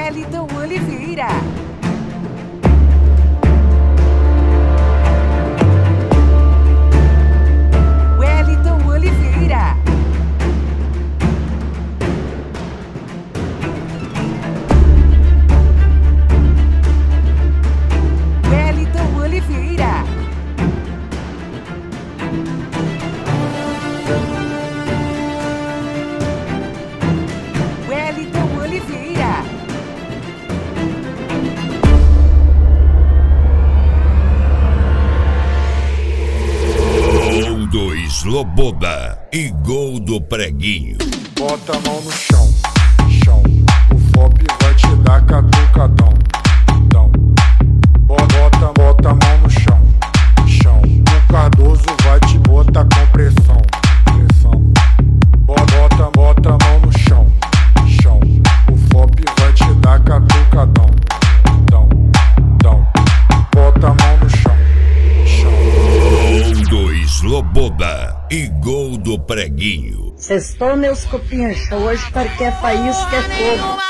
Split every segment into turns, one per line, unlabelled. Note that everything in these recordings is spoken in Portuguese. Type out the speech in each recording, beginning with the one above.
Wellington Oliveira. Wellington Oliveira. Wellington Oliveira. Wellington Oliveira.
2 Loboda e gol do Preguinho.
Bota a mão no chão, chão. O FOP vai te dar catucadão, dão. Bota a mão no chão, chão. O Cardoso vai te botar com pressão, pressão. Bota a mão no chão, chão. O FOP vai te dar catucadão, dão, dão. Bota a mão no chão, chão.
2 Loboda e gol do Preguinho.
Sextou meus cupincha, hoje porque é faísca, é fogo.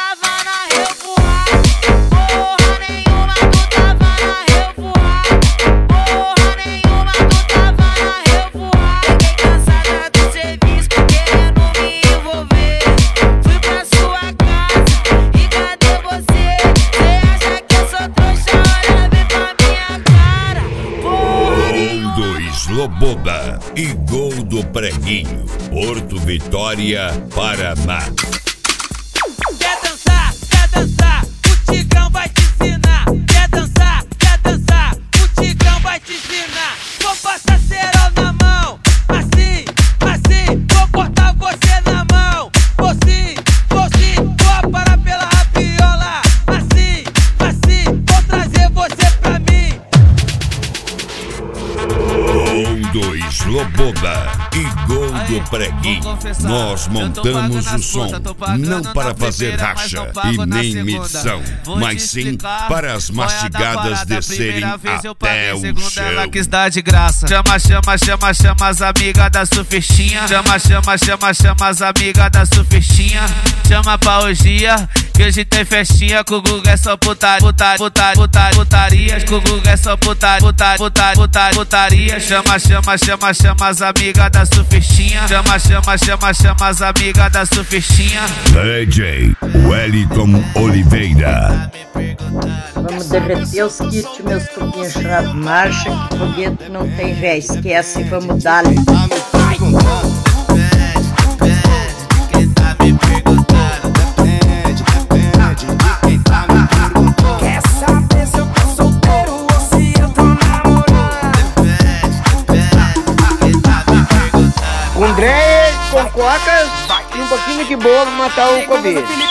Loboda e gol do Preguinho. Porto Vitória, Paraná.
Quer dançar, o Tigrão vai te ensinar. Quer dançar, o Tigrão vai te ensinar. Vou passar cerol na mão, assim, vou cortar você na mão. Vou sim, vou parar pela rapiola. Assim, vou trazer você pra mim.
2 Loboda e gol do Preguinho. Nós montamos o som não para fazer racha e nem medição, mas sim para as mastigadas descerem até o chão.
Ela quis dar de graça. Chama as amigas da surfistinha. Chama as amigas da surfistinha. Chama pra orgia, que hoje tem festinha. Com o Guga é só putaria. Com o Guga é só putaria. Chama as amigas da surfistinha. Chama as amigas da surfistinha.
DJ Wellington Oliveira.
Vamos derreter os kits, meus cupincha na marcha, que foguete não tem véia, esquece, vamos dar-lhe.
Quer saber se eu tô solteiro ou se eu tô namorando?
Com André, com coca e um pouquinho de bolo matar o Covid.